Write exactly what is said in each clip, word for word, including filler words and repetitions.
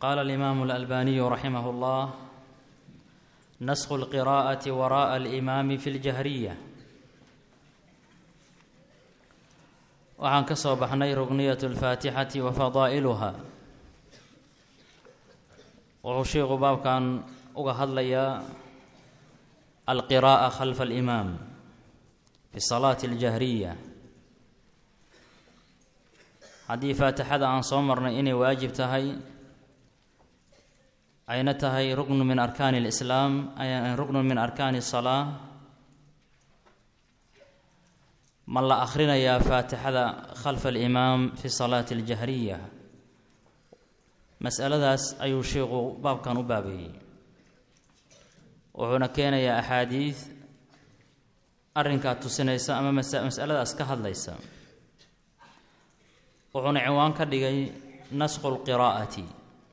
قال الإمام الألباني رحمه الله: نسخ القراءة وراء الإمام في الجهرية. waxaan ka soo baxnay rugniyaة الfaatixati wa fadaa'iluha. wuxuu sheekhu baabkan uga hadlayaa alqiraa'a khalfa alimaam fi salaati اljahriya. haddii faatixada aan soo marnay inay waajib tahay, ayna tahay ruknu min arkaani اlislaam, ay ruknu min arkaani الsalaa, ma la akhrinayaa faatixada khalfa alimaam fi salaati اljahriya? mas'aladaas ayuu sheekhu baabkan u baabeeyey, wuxuuna keenayaa axaadiid arrinkaa tusinaysa ama mas'aladaas ka hadlaysa. wuxuuna cinwaan ka dhigay naskhu lqiraa'ati,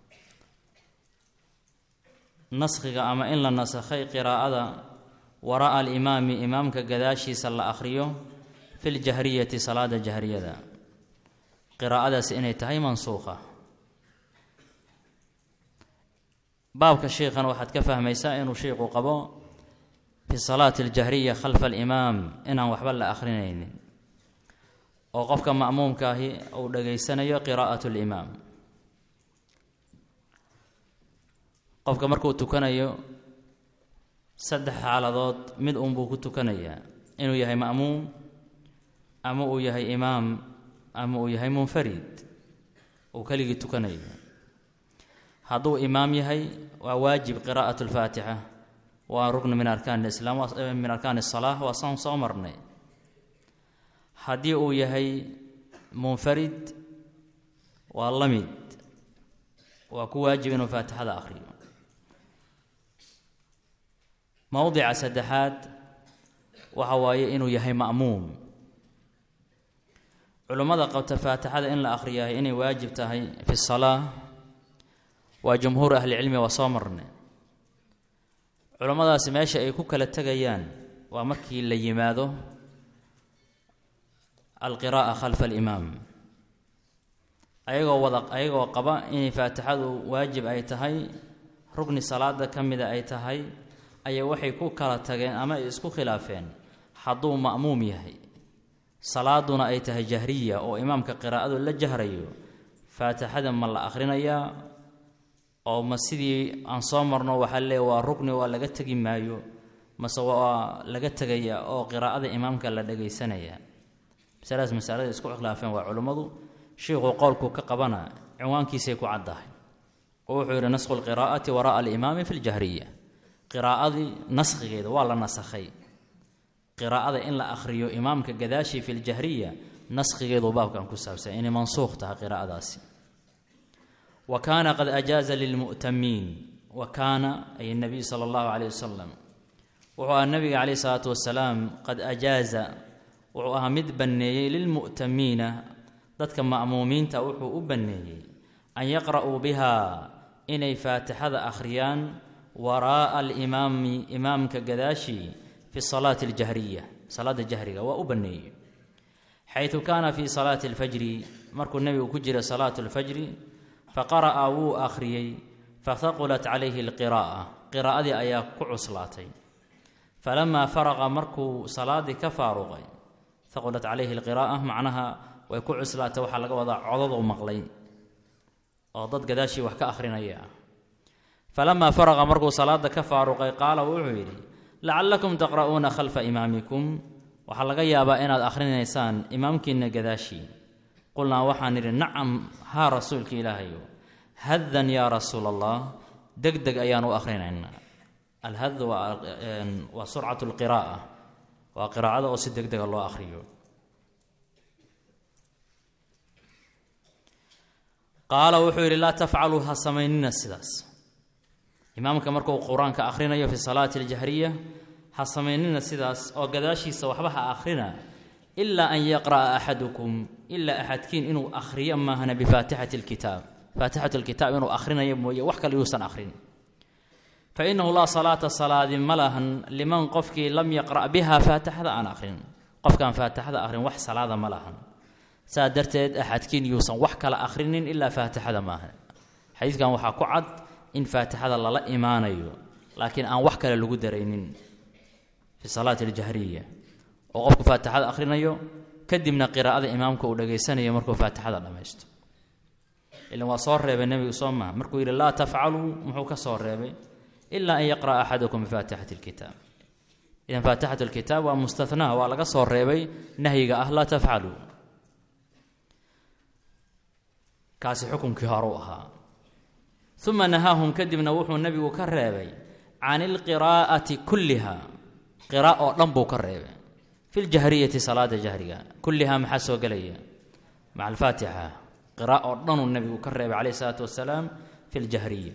naskhiga ama in la nasakhay qiraa'ada waraa'a alimaami, imaamka gadaashiisa la akhriyo fi ljahriyati, salaada jahriyada, qiraa'adaasi inay tahay mansuukha. baabka sheekhana waxaad ka fahmaysaa inuu sheekhu qabo fi salaati aljahriya khalfa alimaam inaan waxba la akhrinaynin, oo qofka ma'muumkaahi uu dhegaysanayo qiraa'atu limaam. qofka markuu tukanayo saddex xaaladood mid uunbuu ku tukanayaa: inuu yahay ma'muum, ama uu yahay imaam, ama uu yahay munfarid, uu keligii tukanayo. hadduu imaam yahay waa waajib qiraa'atu lfaatixa, waa ruknu min arkaan lislaam, min arkaan asalaa, waa saan soo marnay. haddii uu yahay munfarid waa la mid, waa ku waajib inuu faatixada akhriyo. mowdica saddexaad waxa waaye inuu yahay ma'muum. culummada qabta faatixada in la akhriyahay inay waajib tahay fi salaa waa jumhuur ahlicilmi, waa soo marnay. culummadaasi meesha ay ku kala tegayaan waa markii la yimaado alqiraa'a khalfa alimaam. ayagoo wada ayagoo qaba inay faatixadu waajib ay tahay, rugni salaada ka mida ay tahay, ayay waxay ku kala tageen ama ay isku khilaafeen hadduu ma'muum yahay, salaaduna ay tahay jahriya oo imaamka qiraa'adu la jahrayo, faatixada ma la akhrinayaa oo ma sidii aan soo marno waxaa lee waa rugni, waa laga tegi maayo, mase waa laga tegayaa oo qiraa'ada imaamka la dhegaysanayaa? masaladaas masalada isku khilaafeen waa culummadu. sheikhu qowlku ka qabana cinwaankiisay ku caddahay, oo wuxuu yidhi naskhu lqiraa'ati waraa'a alimaami fi ljahriya. qiraa'adii naskhigeeda waa la nasakhay, qiraa'ada in la akhriyo imaamka gadaashii fi ljahriya naskhigeedu baabkan ku saabsan inay mansuukh tahay qiraa'adaasi. wa kaana qad ajaaza lilmu'tamiin, wa kaana ay nabiy sala allahu calayh wasalam, wuxuu ahaa nabiga calayh salaatu wasalaam qad ajaaza, wuxuu ahaa mid banneeyey lilmu'tamiina, dadka ma'muumiinta wuxuu u banneeyey an yaqra'uu bihaa, inay faatixada akhriyaan waraa'a alimaami, imaamka gadaashii fi salaati aljahriya, salaada jahriga waa u banneeyey. xaytu kaana fii salaati alfajri, markuu nebigu ku jira salaatu alfajri, faqara'a wuu akhriyey, fahaqulat calayhi alqiraa'a, qiraa'adii ayaa ku cuslaatay. falamaa faraqa, markuu salaadii ka faaruqay, haqulat calayhi alqiraa'a macnaha way ku cuslaatay, waxaa laga wadaa codaduu maqlay oo dad gadaashii wax ka akhrinaya. falamaa faraqa, markuu salaada ka faaruqay, qaala wuxuu yidhi: lacallakum taqra'uuna khalfa imaamikum, waxaa laga yaabaa inaad akhrinaysaan imaamkiinna gadaashii. qulnaa waxaan idhi: nacam, haa rasuulka ilaahayo. haddan yaa rasuula allah, deg deg ayaan u akhrinaynaa. alhad waa surcatu lqiraa'a, waa qiraa'ada oo si deg dega loo akhriyo. qaala wuxuu yidhi: laa tafcaluu, ha samaynina sidaas. imaamka markuu qur-aanka akhrinayo fi salaati aljahriya, ha samaynina sidaas oo gadaashiisa waxba ha akhrina, ilaa an yaqra'a axadukum, ilaa axadkiin inuu akhriyo maahana bifaatixati alkitaab, faatixatu alkitaab inuu akhrinayo mooye wax kale yuusan akhrin. fa innahu laa salaata, salaadi ma lahan, liman qofkii lam yaqra' biha, faatixada aan akhrin. qofkaan faatixada akhrin wax salaada ma lahan. saa darteed axadkiin yuusan wax kala akhrinin ilaa faatixada maahan. xadiidkan waxaa ku cad in faatixada lala imaanayo laakiin aan wax kale lagu daraynin fi salaati aljahriya oo qofku faatixada akhrinayo kadibna qiraa'ada imaamka uu dhageysanayo markuu faatixada dhammaysto ilan waa soo reebay nebigu soo maha markuu yidhi laa tafcaluu muxuu ka soo reebay ilaa an yaqra'a axadukum bifaatixati alkitaab idan faatixatu alkitaab waa mustathnaa waa laga soo reebay nahyiga ah laa tafcaluu kaasi xukunkii hore u ahaa uma nahaahum kadibna wuxuu nebigu ka reebay can ilqiraa'ati kulliha qira'a oo dhan buu ka reebay fi ljahriyati salaada jahriga kullihaa maxaa soo gelaya maca alfaatixa qira'a oo dhanuu nebigu ka reebay calayhi salaatu wasalaam fi ljahriya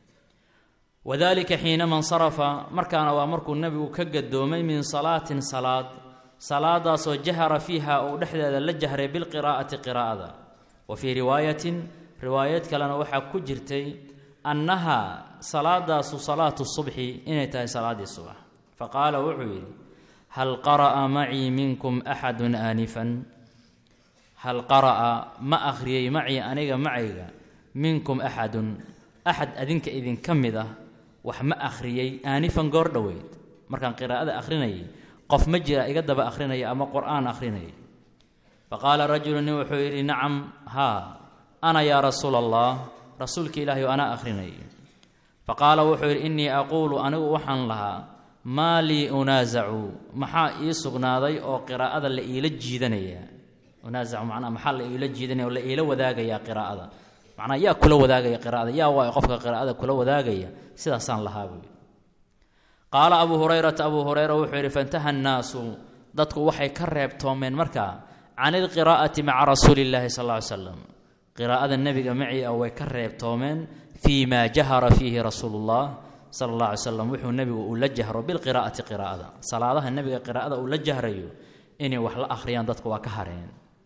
wadalika xiinama insarafa markaana waa markuu nebigu ka gadoomay min salaatin salaad salaadaasoo jahara fiiha uu dhexdeeda la jahray bilqiraa'ati qiraa'ada wa fii riwaayatin riwaayad kalena waxaa ku jirtay annahaa salaadaasu salaatu subxi inay tahay salaaddii subax faqaala wuxuu yidhi hal qara'a macii minkum axadun aanifan hal qara'a ma akhriyey macii aniga macayga minkum axadun axad adinka idinka mid ah wax ma akhriyey aanifan goor dhoweyd markaan qiraa'ada akhrinayay qof ma jira iga daba akhrinaya ama qur'aan akhrinaya faqaala rajulu nin wuxuu yidhi nacam haa ana yaa rasuula allah rasuulka ilaahay oo anaa akhrinay faqaala wuxuu yidhi innii aquulu anigu waxaan lahaa maa lii unaasacu maxaa ii sugnaaday oo qiraa'ada la iila jiidanaya unaasacu macnaa maxaa la iila jiidanaya oo la iila wadaagayaa qiraa'ada macnaa yaa kula wadaagaya qiraa'ada yaa waay qofka qiraa'ada kula wadaagaya sidaasaan lahaa buu yidhi qaala abuu hurayrata abuu hurayra wuxuu yidhi faintaha annaasu dadku waxay ka reebtoomeen markaa can ilqiraa'ati maca rasuuli illaahi sal alla ly slam qiraa'ada nebiga macii ah way ka reebtoomeen fii maa jahara fiihi rasuulullah sala allah alay slam wuxuu nebigu uu la jahro bilqiraa'ati qiraa'ada salaadaha nebiga qiraa'ada uu la jahrayo inay wax la akhriyaan dadku waa ka hareen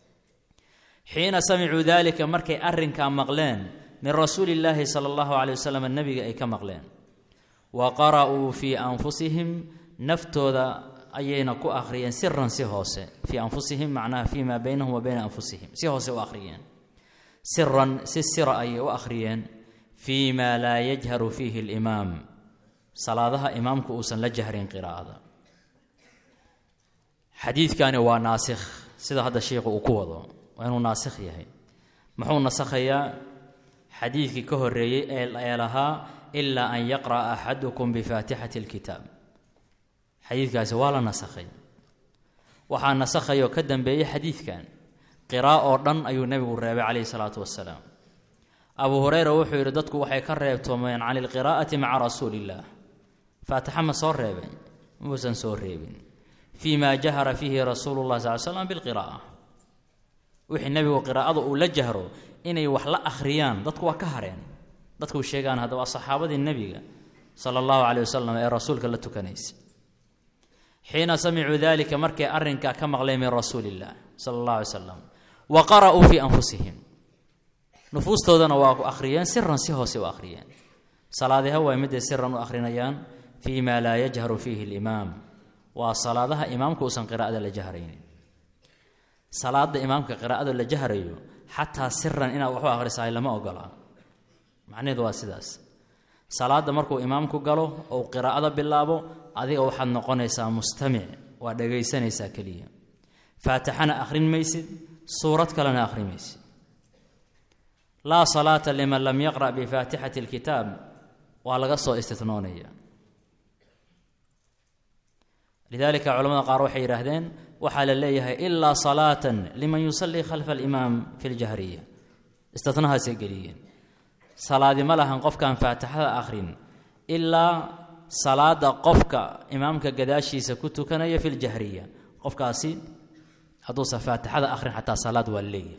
xiina samicuu daalika markay arrinkaa maqleen min rasuuli illaahi sala allahu calay wasalam nebiga ay ka maqleen wa qara'uu fii anfusihim naftooda ayayna ku akhriyeen siran si hoose fii anfusihim macnaha fii maa baynahum wa bayna anfusihim si hoose u akhriyeen siran si sira ayay u akhriyeen fii maa laa yajharu fiihi alimaam salaadaha imaamku uusan la jahrin qiraa'ada xadiidkani waa naasikh sida hadda sheikhu uu ku wado waa inuu naasikh yahay muxuu nasakhayaa xadiidkii ka horreeyey ee lahaa ilaa an yaqra'a axadukum bifaatixati alkitaab xadiidkaasi waa la nasakhay waxaa nasakhayoo ka dambeeyey xadiidkan qiraa'o oo dhan ayuu nebigu reebay calayhi salaatu wasalaam abuu hurayra wuxuu yidhi dadku waxay ka reebtoomeen can ilqiraa'ati maca rasuuliillaah faatixa ma soo reebay muusan soo reebin fii maa jahara fiihi rasuulullah sal l slam bilqiraa'a wixii nebigu qiraa'ada uu la jahro inay wax la akhriyaan dadku waa ka hareen dadku sheegaan hadda waa saxaabadii nebiga sala allahu caleyh wasalam ee rasuulka la tukanaysa xiina samicuu daalika markay arrinkaa ka maqleen min rasuuli illaah sala allahu alay salam wa qara'uu fii anfusihim nufuustoodana waa ku akhriyeen siran si hoose u akhriyeen salaadaha waa midday siran u akhrinayaan fii maa laa yajharu fiihi alimaam waa salaadaha imaamka uusan qiraa'ada la jahraynin salaada imaamka qiraa'ada la jahrayo xataa siran inaad waxu akhrisahay lama ogolaa macnaheedu waa sidaas salaada markuu imaamku galo ou qiraa'ada bilaabo adiga waxaad noqonaysaa mustamic waa dhagaysanaysaa keliya faatixana akhrin maysid suurad kalena akhri maysid laa salaata liman lam yaqra' bifaatixati alkitaab waa laga soo istitnoonaya lidaalika culamada qaar waxay yidhaahdeen waxaa la leeyahay ilaa salaatan liman yusallii khalfa alimaam fi ljahriya istitnahaasay geliyeen salaadi ma lahan qofkaan faatixada akhrin ilaa salaada qofka imaamka gadaashiisa ku tukanaya fi ljahriya qofkaasi hadduusan faatixada akhrin xataa salaad waa leeyahay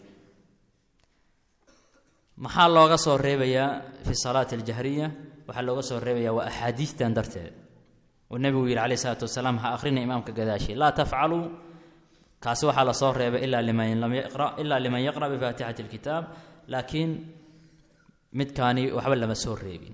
maxaa looga soo reebayaa fi salaati aljahriya waxaa looga soo reebayaa waa axaadiistan darteed oo nebigu yidhi calayh isalaatu wasalaam ha akhrina imaamka gadaashii laa tafcaluu kaasi waxaa la soo reebay ilaa liman lam yaqra' ilaa liman yaqra' bifaatixati alkitaab laakiin midkaani waxba lama soo reebin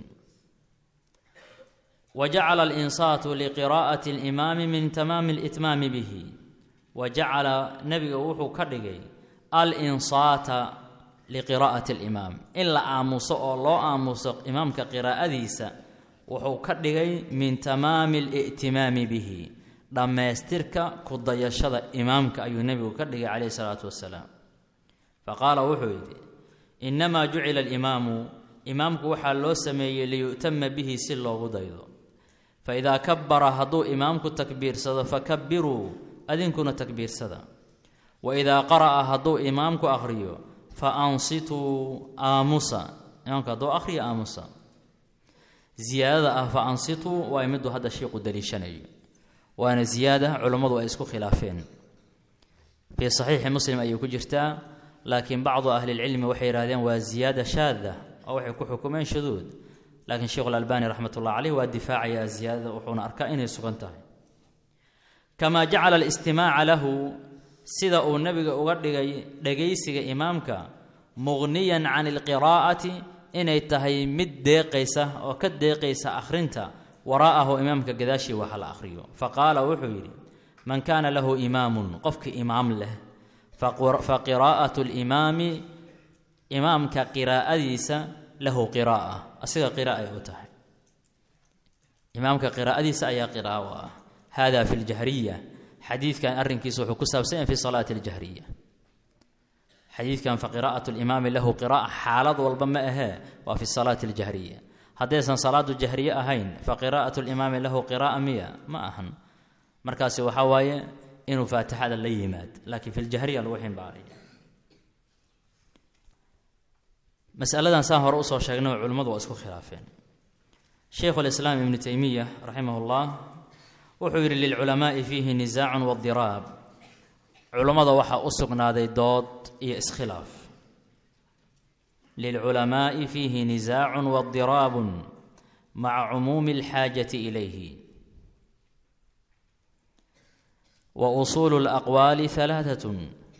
wajacala alinsaatu liqiraa'ati alimaami min tamaami alitmaami bihi wajacala nebiga wuxuu ka dhigay alinsaata liqiraa'ati alimaam in la aamuso oo loo aamuso imaamka qiraa'adiisa wuxuu ka dhigay min tamaami ali'timaami bihi dhammaystirka ku dayashada imaamka ayuu nebigu ka dhigay calayhi salaatu wassalaam faqaala wuxuu yidhi innamaa jucila alimaamu imaamku waxaa loo sameeyey liyu'tama bihi si loogu daydo faidaa kabbara hadduu imaamku takbiirsado fakabbiruu adinkuna takbiirsada waidaa qara'a hadduu imaamku akhriyo fa ansituu aamusa imaamku hadduu akhriyo aamusa ziyaadada ah fa ansituu waa miduu hadda sheikhu daliishanayo waana ziyaada culummadu ay isku khilaafeen fii saxiixi muslim ayay ku jirtaa laakiin bacdu ahlilcilmi waxay yidhahdeen waa ziyaada shaada oo waxay ku xukumeen shuduud laakiin sheikhu alalbani raxmat ullah caleyh waa difaacayaa ziyaadada wuxuuna arkaa inay sugan tahay kamaa jacala alistimaaca lahu sida uu nebiga uga dhigay dhegaysiga imaamka muqniyan can alqiraa'ati inay tahay mid deeqaysa oo ka deeqaysa akhrinta waraa'ahu imaamka gadaashii waxa la akhriyo faqaala wuxuu yidhi man kaana lahu imaamun qofkii imaam leh fa qiraa'atu alimaami imaamka qiraa'adiisa lahu qiraa'a asiga qiraa'a ay u tahay imaamka qiraa'adiisa ayaa qiraa'a u ah hada fi ljahriya xadiidkan arrinkiisa wuxuu ku saabsan yahay fi salaati aljahriya xadiidkan fa qiraa'atu alimaami lahu qiraa'a xaalad walba ma ahee waa fi salaati aljahriya haddaysan salaadu jahriye ahayn fa qiraa'atu alimaami lahu qiraa'a miya ma ahan markaasi waxaa waaye inuu faatixada la yimaad laakiin fi ljahriya lagu ximbaaraya masaladan saan hore usoo sheegnay culimmadu waa isku khilaafeen shaykhu lislaam ibnu taymiya raximah ullah wuxuu yidhi lilculamaa'i fiihi nisaacun waadiraab culummada waxaa u sugnaaday dood iyo iskhilaaf lilculamaa'i fiihi nisaacun waadiraabun maca cumuumi alxaajati ilayhi wa usuulu alaqwaali halaatatun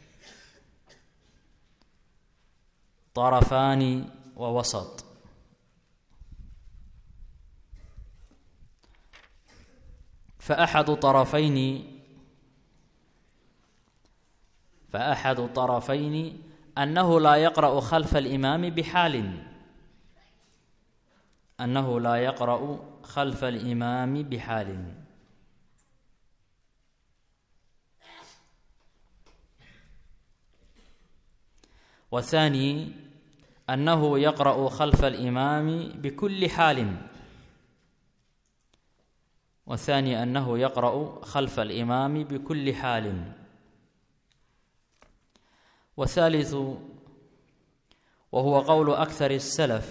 طرفان ووسط فأحد طرفين فأحد طرفين أنه لا يقرأ خلف الإمام بحال أنه لا يقرأ خلف الإمام بحال والثاني أنه يقرأ خلف الإمام بكل حال والثاني أنه يقرأ خلف الإمام بكل حال والثالث وهو قول أكثر السلف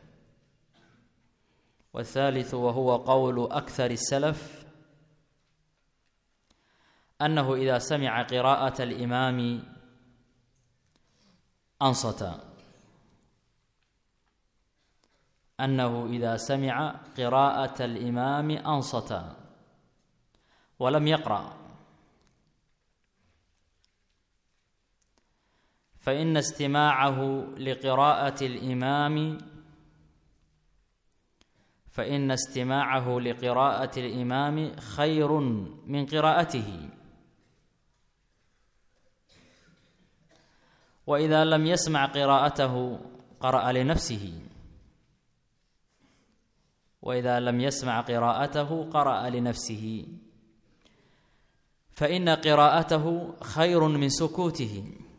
والثالث وهو قول أكثر السلف أنه إذا سمع قراءة الإمام أنصت أنه إذا سمع قراءة الإمام أنصت ولم يقرأ فإن استماعه لقراءة الإمام فإن استماعه لقراءة الإمام خير من قراءته وإذا لم يسمع قراءته قرأ لنفسه وإذا لم يسمع قراءته قرأ لنفسه فإن قراءته خير من سكوته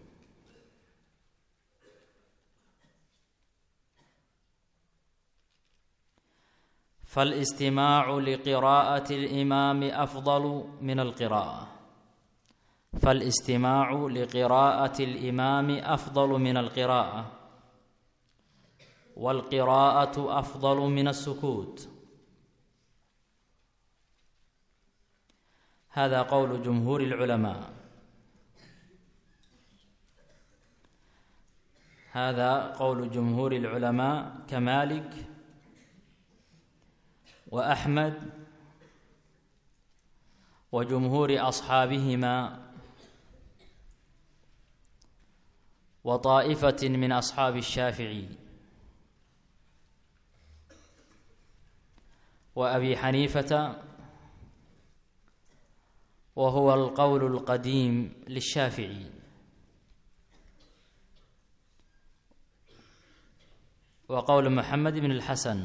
فالاستماع لقراءة الإمام أفضل من القراءة فالاستماع لقراءة الإمام أفضل من القراءة والقراءة أفضل من السكوت هذا قول جمهور العلماء هذا قول جمهور العلماء كمالك وأحمد وجمهور أصحابهما وطائفة من أصحاب الشافعي وأبي حنيفة وهو القول القديم للشافعي وقول محمد بن الحسن.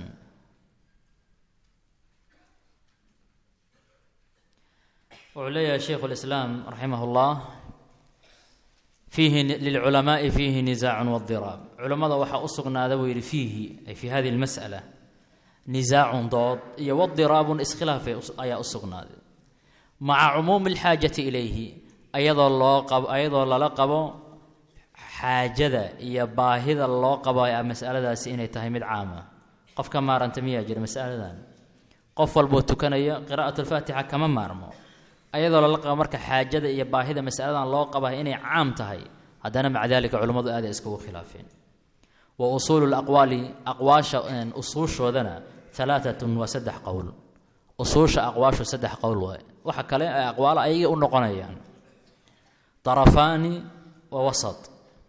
وعلي شيخ الإسلام رحمه الله فيه للعلماء فيه نزاع واضطراب. علماء وحا أسقنا ذوير فيه أي في هذه المسألة نزاع ضاد واضطراب اسخلاف أي أسقنا مع عموم الحاجة إليه أيضا الله قب أيضا لا لقب حاجة يا باهذا الله قب يا مسألة سينة تهمد عامة قف كما رنتمية جل مسألة ذان قف البوتكنية قراءة الفاتحة كما مرمو أيضا لا لقب مرك حاجة يا باهذا مسألة الله قب إني عام تهي هذا مع ذلك علماء هذا اسكو خلافين. وأصول الأقوال أقواش أصول شوذنا ثلاثة وسدح قول أصول أقواش وسدح قول وحكى لي أقوال أي النقنيان طرفان ووسط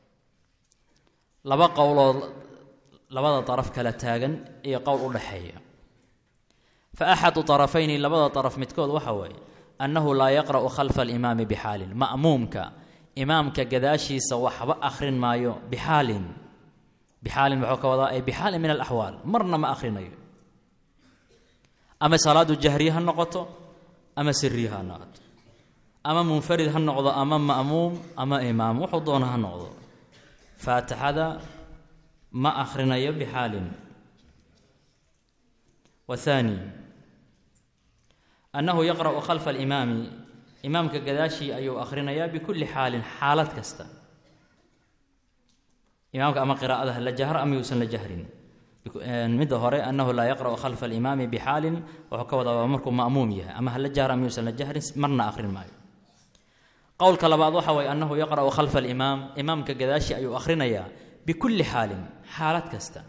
لبا قول لبا طرف كلا تاغن إيه قول ودحية. فأحد طرفين لبا طرف متكود وحوي أنه لا يقرأ خلف الإمام بحال مأمومك إمامك قداشي سوحب آخرين مايو بحال بحال بحوك وضاء بحال من الأحوال مرنا ما آخرين أيو أما صلاة الجهرية النقطة أما سريها النقطة أما منفرد هالنقطة أما مأموم أما إمام وحضونها النقطة فاتحة ما آخرين أيو بحال. والثاني أنه يقرأ خلف الإمام إمامك قداشي أيو آخرين أيو بكل حال حالات كستا إمامك أما قراءة للجهر أم يوسن للجهرين مد هوري أنه لا يقرأ خلف الإمام بحال وحكوا أمركم مأمومية أما هل الجهر أم يوسن للجهر مرنا آخر ما قول كلا بعض حوي أنه يقرأ خلف الإمام إمامك قداشي أي آخرين يا بكل حال حالات كستا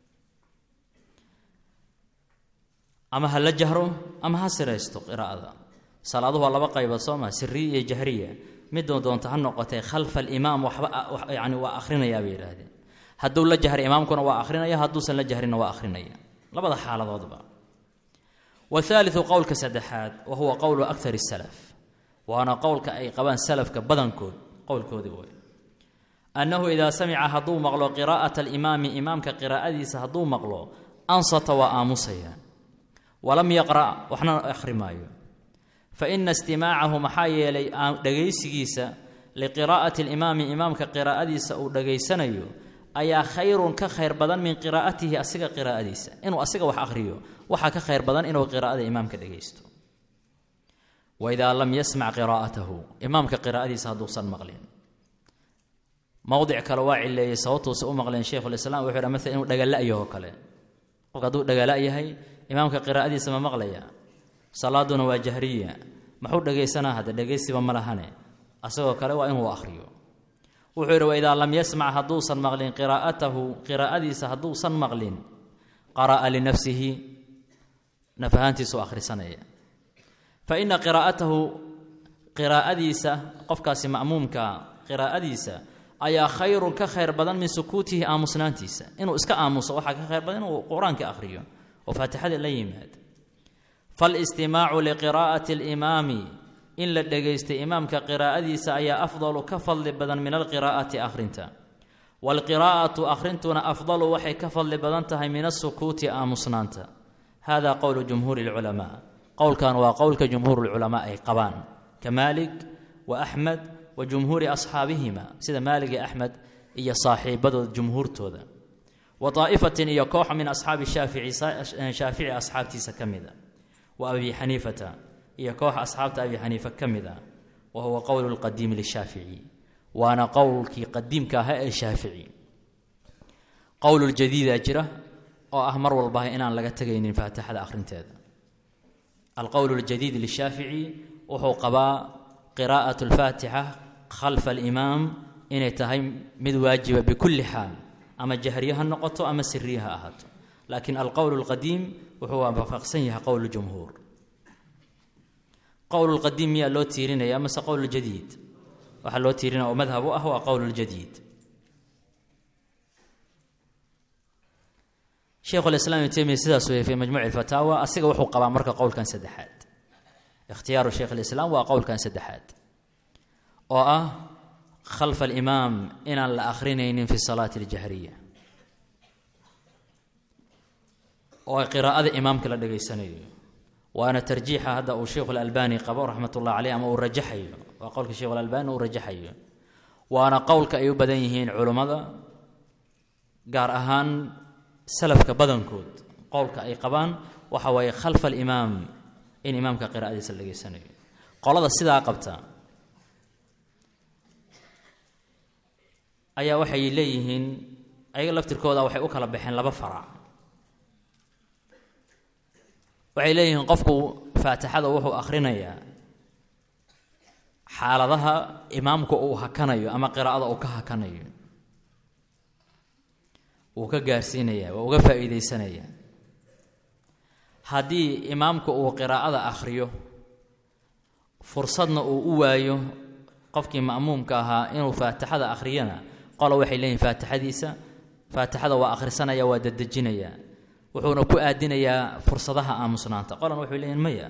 أما هل الجهر أما هسر يستق قراءة صلاة الله بقى يبصمها سرية جهرية مدون دون تهنقتي خلف الإمام وحب يعني وآخرين يا بير هذه هدول لجهر إمامكم وآخرين يا هدول سن لجهرنا وآخرين يا لبض حالة ضبا. والثالث قول كسدحات وهو قول أكثر السلف وأنا قول كأي قبان سلف كبدن كود قول كودي أنه إذا سمع هدو مغلو قراءة الإمام إمام كقراءة سهدو مغلو أنصت وآمسيا ولم يقرأ وحنا آخر مايو فإن استماعه محايا لي دغيسيسا لقراءة الإمام إمام كقراءة أو دغيسنيو أي خير كخير بدن من قراءته أسيق قراءة إنه أسيق وح أخريو وح كخير بدن إنه قراءة إمام كدغيستو. وإذا لم يسمع قراءته إمام كقراءة سهدوصا مغلين موضع كالواعي اللي صوته سوء مغلين شيخ الإسلام وحيرا مثل إنه دغلا أيه كله وقدو دغلا أيه إمام كقراءة سما مغليا صلاتنا وجهرية محود دغيسنا هذا دغيسي بملهنه أسوأ كله وإنه أخريو وحير وإذا لم يسمع هدوسا مغلين قراءته قراءة سهدوسا مغلين قرأ لنفسه نفهانتي سو آخر سنة فإن قراءته قراءة قفكاس مأمومك قراءة أي خير كخير بدن من سكوته آمسنانتيس إنه إسكا آمس وحا كخير بدن وقرآن كأخريو وفاتحة الليمات. فالاستماع لقراءة الإمام إن لدغيست إمام كقراءة سأي أفضل كفضل بدن من القراءة آخرنتا والقراءة آخرنتنا أفضل وحي كفضل بدنتها من السكوت آمسنانتا. هذا قول جمهور العلماء قول كان وقول كجمهور العلماء قبان كمالك وأحمد وجمهور أصحابهما سيد مالك أحمد إيا صاحب بدل جمهور تودا وطائفة إيا كوح من أصحاب الشافعي شافعي أصحاب تيسا كمذا وأبي حنيفة إيا كوح أصحاب أبي حنيفة كمذا وهو قول القديم للشافعي وأنا قولك قديم كهاء الشافعي. قول الجديد أجره وأهمر والله إن أنا لقد تجيني فاتحة آخرين هذا. القول الجديد للشافعي وهو قباء قراءة الفاتحة خلف الإمام إن تهي مد واجبة بكل حال أما جهريها النقطة أما سريها أهد. لكن القول القديم وهو مفقسنها قول الجمهور. قول القديم يا لو تيرين يا مس قول الجديد وحلو تيرين ومذهبه هو قول الجديد. شيخ الإسلام ابن تيمية سداسوي في مجموع الفتاوى أسيق وحو قبا مركا قول كان سدحات. اختيار شيخ الإسلام وقول كان سدحات. وآه خلف الإمام إن الآخرين في الصلاة الجهرية oo qiraa'ada imaamka la dhageysanayo waana tarjiixa hadda uu Sheekh Al-Albani qabo raxmatullahi alayhi ama uu rajaxayo waa qowlka Sheekh Al-Albani uu rajaxayo waana qowlka ay u badan yihiin culimada gaar ahaan salafka badankood qowlka ay qabaan waxa way khalf al-imaam in imaamka qiraa'adiisa la dhageysanayo qolada sidaa qabta ayaa waxay leeyihiin ayaga laftirkooda waxay u kala baxeen laba farac waxay leeyihiin qofku faatixada wuxuu akhrinayaa xaaladaha imaamku uu hakanayo ama qiraa'ada uu ka hakanayo uu ka gaarsiinaya oo uga faa'iideysanaya haddii imaamku uu qiraa'ada akhriyo fursadna uu u waayo qofkii ma'muumka ahaa inuu faatixada akhriyana qolo waxay leeyihiin faatixadiisa faatixada waa akhrisanaya waa dadejinaya wuxuuna ku aadinayaa fursadaha aamusnaanta qolan wuxuu leeyahay maya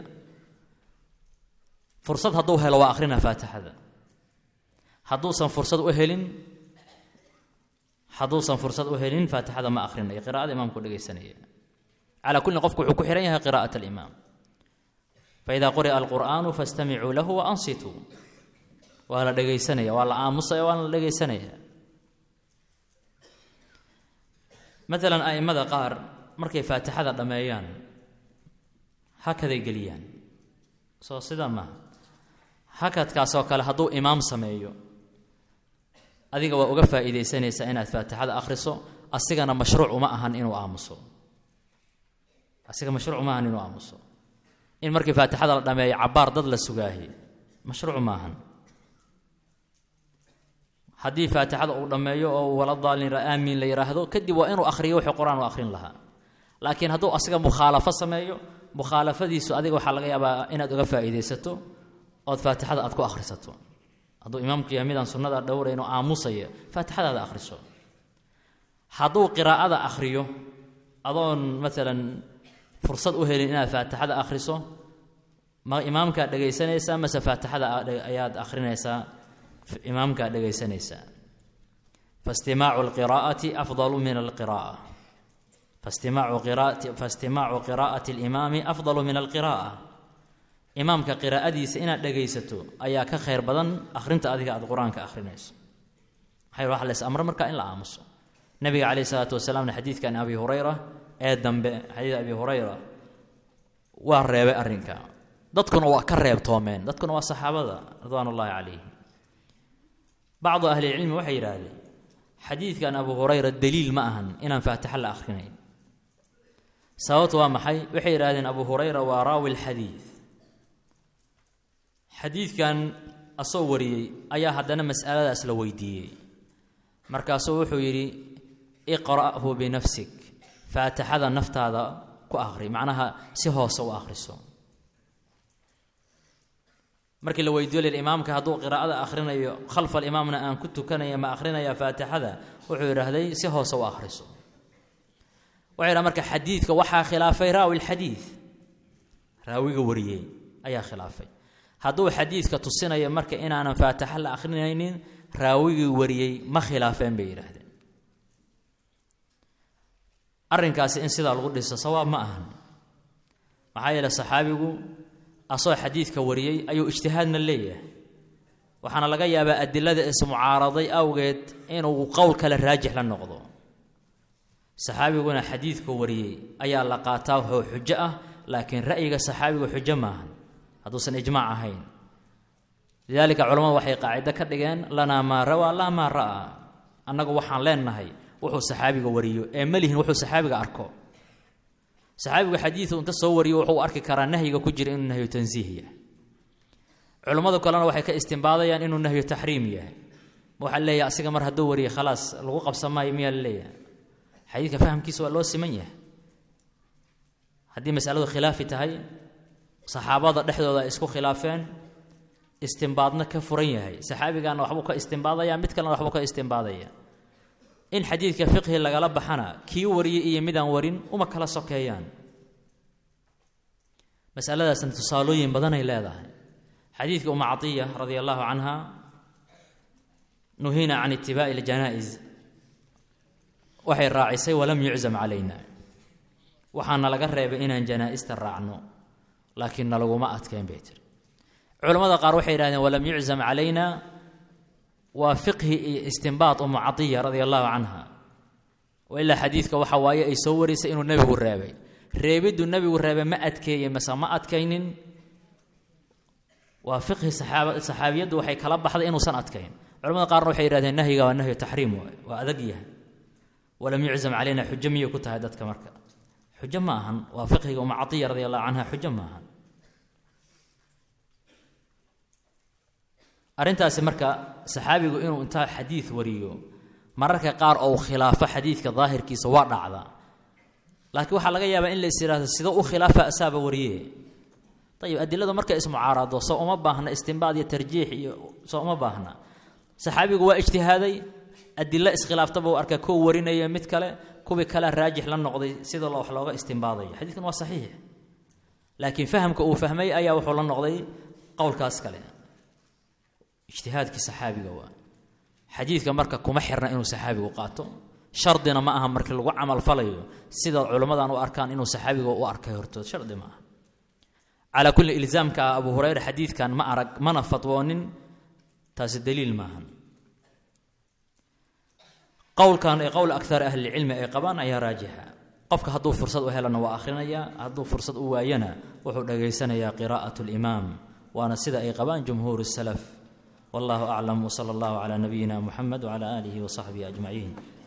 fursad hadduu helo waa akhrina faatixada hadduusan fursad u helin hadduusan fursad u helin faatixada ma akhrinayo qiraa'ada imaamku dhageysanaya ala kulli qofku wuxuu ku xiran yahay qiraa'at al-imaam fa idha quri'a al-qur'anu fastami'u lahu wa ansitu waa la dhageysanaya waa la aamusaya waa la dhageysanaya مثلا أئمة قار markay faatixada dhameeyaan hakaday galiyaan soo sida ma hakadkaas oo kale haduu imaam sameeyo adiga waa uga faa'iideysanaysa inaad faatixada akhriso asigana mashruuc uma ahan inuu aamuso asiga mashruuc uma ahan inuu aamuso in markii faatixada la dhameeyo cabaar dad la sugaahi mashruuc ma ahan haddii faatixada uu dhameeyo oo wala daalin aamin la yiraahdo kadib waa inuu akhriyo wixii quraan uu akhrin lahaa laakiin hadduu asiga mukhaalafa sameeyo mukhaalafadiisu adiga waxa laga yaabaa inaad uga faa'iideysato oo faatixada aad ku akhrisato hadduu imaamku yahay midaan sunnada dhowrayno aamusaya faatixada akhriso hadduu qiraa'ada akhriyo adoon مثلا fursad u helin inaad faatixada akhriso ma imaamka dhageysanaysa ma faatixada ayaad akhrinaysa imaamka dhageysanaysa fastima'u al-qira'ati afdalu min al-qira'ah fastima'u qira'ati fastima'u qira'ati al-imami afdalu min al-qira'ah imaamka qiraa'adiisa ina dhageysato ayaa ka khayr badan akhrinta adiga aad quraanka akhrinayso hay wax la amr marka in la aamuso nabiga kaleey salaatu wasalaam xadiidkan abi hurayra ee dambe xadiid abi hurayra waa reebay arrinka dadkuna waa ka reebtoomeen dadkuna waa saxaabada radwanullaahi calayhim بعض أهل العلم وحي يراهدين حديث كان أبو هريرة دليل معهن إن فاتح الله آخرين سوات ومحي وحي يراهدين أبو هريرة وراوي الحديث حديث كان أصوري أيا حدنا مسألة أسلويدي مركز وحيري اقرأه بنفسك فاتح هذا النفط هذا كآخري معناها سهو سو آخر سو markii la weydiyo imaamka haduu qiraa'ada akhrinayo khalf al-imaamna aan ku tukanaya ma akhrinaya faatixada wuxuu yiraahday si hoos u akhriso waxay marka xadiidka waxa khilaafay raawi al-hadith raawiga wariyay ayaa khilaafay haduu xadiidka tusinayo marka inaanan faatixa la akhrinaynin raawiga wariyay ma khilaafeen bay yiraahdeen arrinkaas in sida lagu dhiso sawaab ma ahan maxaa yeelay saxaabigu asoo xadiidka wariyay ayuu ijtihaadna leeyahay waxaana laga yaabaa adilada is mucaaraday awgeed inuu qowl kale raajix la noqdo saxaabiguna xadiidka wariyay ayaa la qaataa oo xujo ah laakiin ra'yiga saxaabigu xujo ma aha haduusan ijmaac ahayn lidalika culimadu waxay qaacida ka dhigeen lana ma rawa la ma raa annagu waxaan leenahay wuxuu saxaabiga wariyo ee malihin wuxuu saxaabiga arko saxaabiga xadiisu inta soo wariyo wuxuu arki karaa nahyiga ku jira inuu nahyu tanziih culimadu kalena waxay ka istinbaadayaan inuu nahyu tahriim yahay waxa leeyahay asiga mar haduu wariyo khalaas lagu qabsamay miya leeyahay xadiidka fahamkiisa waa loo siman yahay hadii mas'aladu khilaafi tahay saxaabada dhexdooda isku khilaafeen istinbaadna ka furan yahay saxaabigaana waxba ka istinbaadaya mid kalena waxba ka istinbaadaya in xadiidka fiqhi laga la baxana kii wariyay iyo midaan warin uma kala sokeeyaan mas'aladaas tusaalooyin badan ay leedahay xadiidka umma atiya radiyallahu anha nuhina an ittibaa'i al-janaa'iz waxay raacisay walam yu'zam alayna waxaana laga reebay inaan janaa'ista raacno laakiin laguma adkeyn bay tiri culimada qaar waxay yiraahdeen walam yu'zam alayna wa fiqhi istinbaat um Atiyya radiyallahu anha wa illa hadithka waxa waaye ay soo warisay inuu nabigu reebay reebidu nabigu reebay ma adkeeyay mase ma adkaynin wa fiqhi saxaaba saxaabiyadu waxay kala baxday inuu san adkayn culimada qaar waxay yiraahdeen nahyiga waa nahyi tahriim waa adag yahay walam yu'zam alayna hujjamiyo ku tahay dadka marka حجة معهن وفقه أم عطية رضي الله عنها حجة معهن أرنت أسمرك صحابي يقول إنه أنت حديث وريو مرك قار أو خلافة حديث كظاهر كي سواء رعضا لكن وحلا جاي بإن الاستراحة السيدة خلافة أسابة وريه طيب أدلة مرك اسمه عارض وصو ما باهنا استنباط يترجيح صو ما باهنا صحابي يقول اجتهادي أدلة إسخلاف طبعا أركا كو ورينا يمتكله كوبي كلا راجح لن نقضي سيد الله وحلوغا استنباضي حديث كان صحيح لكن فهمك او فهمي ايا وحو لن نقضي قول كاس كله اجتهادك صحابي هو حديث marka kuma xirna inuu saxaabigu qaato shardina ma aha marka lagu amal falayo sida culimadan u arkaan inuu saxaabigu u arkay hortood shardi ma aha ala kulli ilzaamka Abu Hurayra hadithkan ma arag mana fatwoonin taas daliil ma aha قول كان قول أكثر أهل العلم أي قبان أي راجحة قفك هدو فرصة أهلنا وآخرنا هدو فرصة أواينا وحو دقيسنا يا قراءة الإمام وأنا سيدة أي قبان جمهور السلف والله أعلم وصلى الله على نبينا محمد وعلى آله وصحبه أجمعين